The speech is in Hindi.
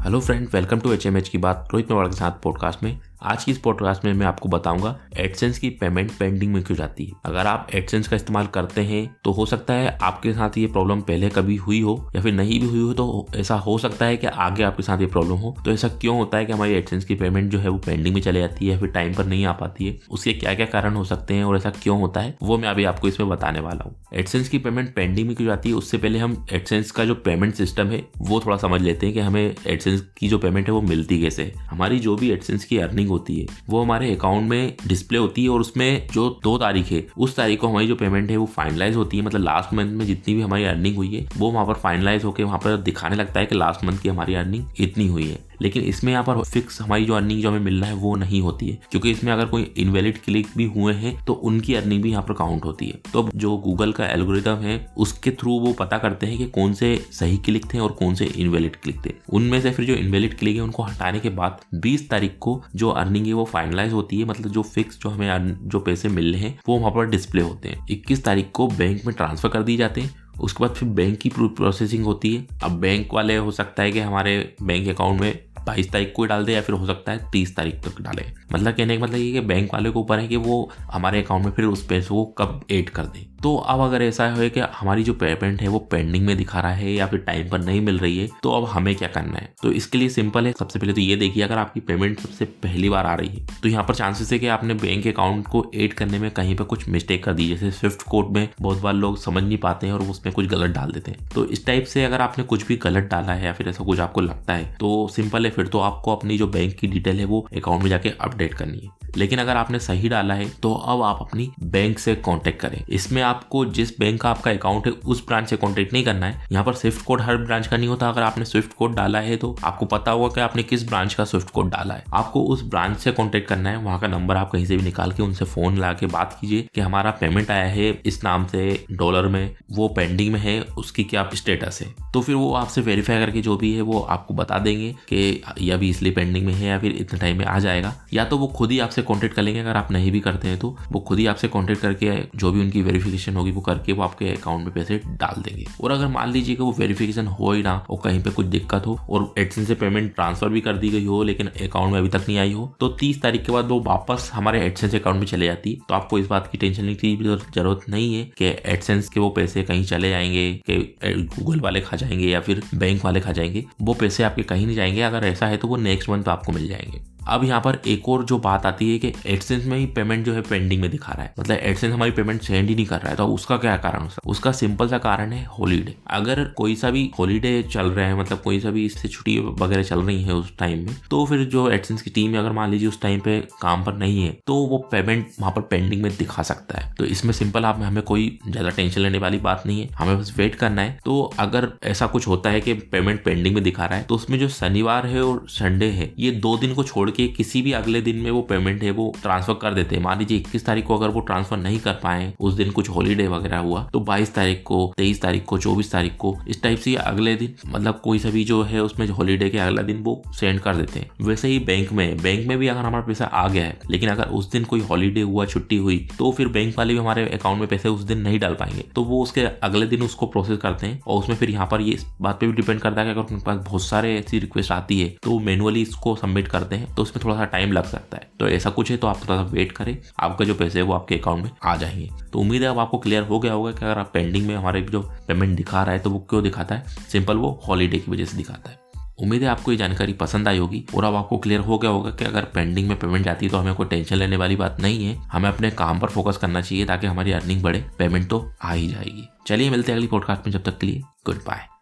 Hello friend, welcome to HMH की बात रोहित मेवाड़ के साथ पॉडकास्ट में। आज की इस पॉडकास्ट में मैं आपको बताऊंगा एडसेंस की पेमेंट पेंडिंग में क्यों जाती है। अगर आप एडसेंस का इस्तेमाल करते हैं तो हो सकता है आपके साथ ये प्रॉब्लम पहले कभी हुई हो या फिर नहीं भी हुई हो, तो ऐसा हो सकता है कि आगे आपके साथ ये प्रॉब्लम हो। तो ऐसा क्यों होता है कि हमारी एडसेंस की पेमेंट जो है वो पेंडिंग में चले जाती है या फिर टाइम पर नहीं आ पाती है, उसके क्या क्या कारण हो सकते हैं और ऐसा क्यों होता है वो मैं अभी आपको इसमें बताने वाला हूँ। एडसेंस की पेमेंट पेंडिंग में क्यों जाती है उससे पहले हम एडसेंस का जो पेमेंट सिस्टम है वो थोड़ा समझ लेते हैं कि हमें एडसेंस की जो पेमेंट है वो मिलती कैसे है। हमारी जो भी एडसेंस की अर्निंग होती है वो हमारे अकाउंट में डिस्प्ले होती है और उसमें जो 2 तारीख है उस तारीख को हमारी जो पेमेंट है वो फाइनलाइज होती है। मतलब लास्ट मंथ में जितनी भी हमारी अर्निंग हुई है वो वहां पर फाइनलाइज होकर वहां पर दिखाने लगता है कि लास्ट मंथ की हमारी अर्निंग इतनी हुई है। लेकिन इसमें यहाँ पर फिक्स हमारी जो अर्निंग जो हमें मिलना है वो नहीं होती है, क्योंकि इसमें अगर कोई इनवैलिड क्लिक भी हुए हैं तो उनकी अर्निंग भी यहाँ पर काउंट होती है। तो जो गूगल का एल्गोरिथम है उसके थ्रू वो पता करते हैं कि कौन से सही क्लिक थे और कौन से इनवैलिड क्लिक थे। उनमें से फिर जो इनवैलिड क्लिक है उनको हटाने के बाद 20 तारीख को जो अर्निंग है वो फाइनलाइज होती है। मतलब जो फिक्स जो हमें जो पैसे मिल रहे हैं वो वहां पर डिस्प्ले होते हैं। 21 तारीख को बैंक में ट्रांसफर कर दिए जाते हैं। उसके बाद फिर बैंक की प्रोसेसिंग होती है। अब बैंक वाले हो सकता है कि हमारे बैंक अकाउंट में 22 तारीख को डाल दे या फिर हो सकता है 30 तारीख तक डाले। मतलब कहने का मतलब ये कि बैंक वाले को ऊपर है कि वो हमारे अकाउंट में फिर उस पैसे को कब ऐड कर दे। तो अब अगर ऐसा है कि हमारी जो पेमेंट है वो पेंडिंग में दिखा रहा है या फिर टाइम पर नहीं मिल रही है, तो अब हमें क्या करना है। तो इसके लिए सिंपल है। सबसे पहले तो ये देखिए, अगर आपकी पेमेंट सबसे पहली बार आ रही है तो यहाँ पर चांसेस है कि आपने बैंक अकाउंट को ऐड करने में कहीं पर कुछ मिस्टेक कर दी। जैसे स्विफ्ट कोड में बहुत बार लोग समझ नहीं पाते हैं और उसमें कुछ गलत डाल देते हैं। तो इस टाइप से अगर आपने कुछ भी गलत डाला है या फिर ऐसा कुछ आपको लगता है तो सिंपल है, फिर तो आपको अपनी जो बैंक की डिटेल है वो अकाउंट में जाके अपडेट करनी है। लेकिन अगर आपने सही डाला है तो अब आप अपनी बैंक से कांटेक्ट करें। इसमें आपको जिस बैंक का आपका अकाउंट है उस ब्रांच से कांटेक्ट नहीं करना है। यहाँ पर स्विफ्ट कोड हर ब्रांच का नहीं होता। अगर आपने स्विफ्ट कोड डाला है तो आपको पता होगा कि आपने किस ब्रांच का स्विफ्ट कोड डाला है। आपको उस ब्रांच से कांटेक्ट करना है। वहां का नंबर आप कहीं से भी निकाल के उनसे फोन ला के बात कीजिए कि हमारा पेमेंट आया है इस नाम से डॉलर में, वो पेंडिंग में है, उसकी क्या स्टेटस है। तो फिर वो आपसे वेरीफाई करके जो भी है वो आपको बता देंगे कि ये अभी इसलिए पेंडिंग में है या फिर इतने टाइम में आ जाएगा। या तो वो खुद ही आपसे कांटेक्ट कर लेंगे। अगर आप नहीं भी करते हैं तो वो खुद ही आपसे कांटेक्ट करके जो भी उनकी वेरिफिकेशन होगी वो करके वो आपके अकाउंट में पैसे डाल देंगे। और अगर मान लीजिए कि वो वेरिफिकेशन हो ही ना और कहीं पे कुछ दिक्कत हो और एडसेंस से पेमेंट ट्रांसफर भी कर दी गई हो लेकिन अकाउंट में अभी तक नहीं आई हो, तो 30 तारीख के बाद वो वापस हमारे एडसेंस अकाउंट में चले जाती। तो आपको इस बात की टेंशन लेने की जरूरत नहीं है कि एडसेंस के वो पैसे कहीं चले जाएंगे, कि गूगल वाले खा जाएंगे या फिर बैंक वाले खा जाएंगे। वो पैसे आपके कहीं नहीं जाएंगे। अगर ऐसा है तो वो नेक्स्ट मंथ आपको मिल जाएंगे। अब यहाँ पर एक और जो बात आती है कि एडसेंस में ही पेमेंट जो है पेंडिंग में दिखा रहा है, मतलब एडसेंस हमारी पेमेंट सेंड ही नहीं कर रहा है। तो उसका क्या कारण हो सकता है? उसका सिंपल सा कारण है हॉलीडे। अगर कोई सा भी हॉलीडे चल रहा है, मतलब कोई सा भी इससे छुट्टी वगैरह चल रही है उस टाइम में, तो फिर जो एडसेंस की टीम है अगर मान लीजिए उस टाइम पे काम पर नहीं है तो वो पेमेंट वहां पर पेंडिंग में दिखा सकता है। तो इसमें सिंपल आप हमें कोई ज्यादा टेंशन लेने वाली बात नहीं है, हमें बस वेट करना है। तो अगर ऐसा कुछ होता है कि पेमेंट पेंडिंग में दिखा रहा है तो उसमें जो शनिवार है और संडे है ये 2 दिन को छोड़ के किसी भी अगले दिन में वो पेमेंट है वो ट्रांसफर कर देते हैं। मान लीजिए 21 तारीख को अगर वो ट्रांसफर नहीं कर पाए, उस दिन कुछ हॉलीडे वगैरह हुआ, तो 22 तारीख को, 23 तारीख को, 24 तारीख को, इस टाइप से अगले दिन, मतलब कोई सा भी जो है उसमें हॉलीडे के अगला दिन वो सेंड कर देते हैं। वैसे ही बैंक में भी अगर हमारा पैसा आ गया है लेकिन अगर उस दिन कोई हॉलीडे हुआ, छुट्टी हुई, तो फिर बैंक वाले भी हमारे अकाउंट में पैसे उस दिन नहीं डाल पाएंगे। तो वो उसके अगले दिन उसको प्रोसेस करते हैं। और उसमें फिर यहाँ पर ये इस बात पे भी डिपेंड करता है कि अगर उनके पास बहुत सारे ऐसी रिक्वेस्ट आती है तो मैनुअली इसको सबमिट करते हैं, तो उसमें थोड़ा सा टाइम लग सकता है। तो ऐसा कुछ है तो आप थोड़ा सा वेट करें, आपका जो पैसे है वो आपके अकाउंट में आ जाएंगे। तो उम्मीद है अब आपको क्लियर हो गया होगा कि अगर आप पेंडिंग में हमारे जो पेमेंट दिखा रहा है तो वो क्यों दिखाता है। सिंपल, वो हॉलीडे की वजह से दिखाता है। उम्मीद है आपको ये जानकारी पसंद आई होगी और अब आपको क्लियर हो गया होगा कि अगर पेंडिंग में पेमेंट जाती है तो हमें कोई टेंशन लेने वाली बात नहीं है। हमें अपने काम पर फोकस करना चाहिए ताकि हमारी अर्निंग बढ़े। पेमेंट तो आ ही जाएगी। चलिए मिलते हैं अगली पॉडकास्ट में, जब तक के लिए गुड बाय।